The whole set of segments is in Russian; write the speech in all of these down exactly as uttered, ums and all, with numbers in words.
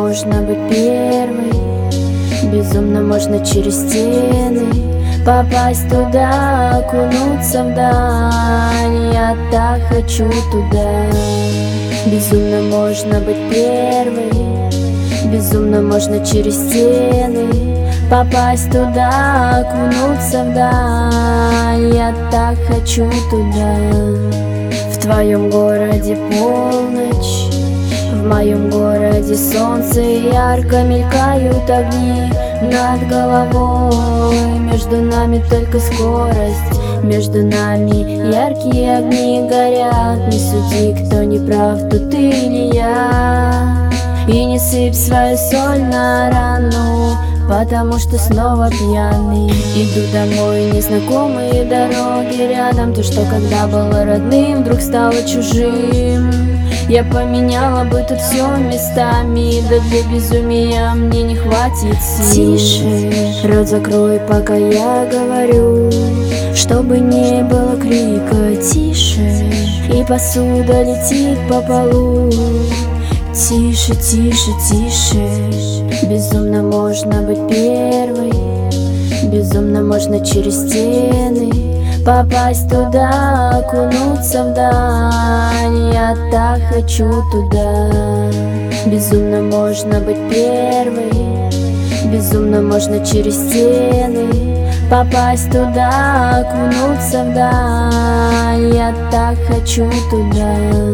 можно быть первой, безумно можно через стены попасть туда, окунуться вдаль. Я так хочу туда. Безумно можно быть первой, безумно можно через стены попасть туда, окунуться вдаль. Я так хочу туда. В твоем городе полночь, в моем городе солнце, ярко мелькают огни над головой. Между нами только скорость, между нами яркие огни горят. Не суди, кто не прав, тут ты или я. И не сыпь свою соль на рану, потому что снова пьяный. Иду домой, незнакомые дороги рядом. То, что когда было родным, вдруг стало чужим. Я поменяла бы тут все местами, да для безумия мне не хватит сил. Тише, рот закрой, пока я говорю, чтобы не было крика. Тише, и посуда летит по полу. Тише, тише, тише. Безумно можно быть первой, безумно можно через стены попасть туда, окунуться вдаль. Я так хочу туда. Безумно можно быть первой, безумно можно через стены попасть туда, окунуться вдаль. Я так хочу туда.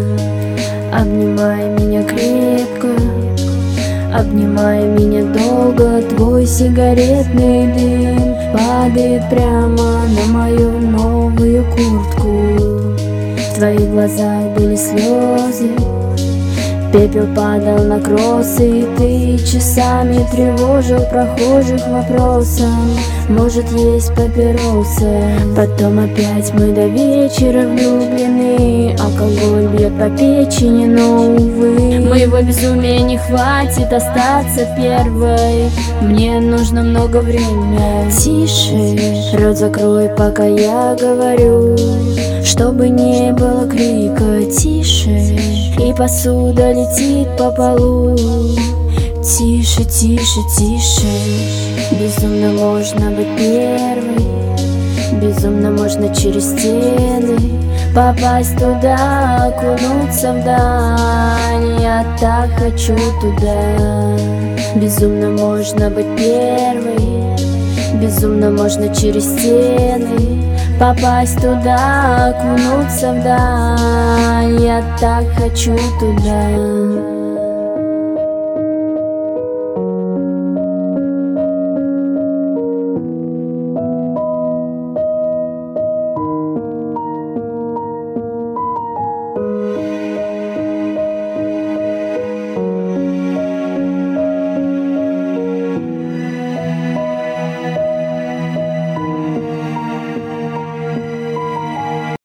Обнимай меня крепко, обнимай меня долго. Твой сигаретный дым падает прямо на мою новую куртку. В твоих глазах были слезы, пепел падал на кроссы. И ты часами тревожил прохожих вопросом: может, есть папиросы? Потом опять мы до вечера влюблены. Алкоголь бьет по печени, но, увы, моего безумия не хватит остаться первой. Мне нужно много времени. Тише, рот закрой, пока я говорю, чтобы не было крика. Тише, и посуда летит по полу. Тише, тише, тише. Безумно можно быть первой, безумно можно через стены попасть туда, окунуться вдаль. Я так хочу туда. Безумно можно быть первой, безумно можно через стены попасть туда, окунуться вдаль. Я так хочу туда.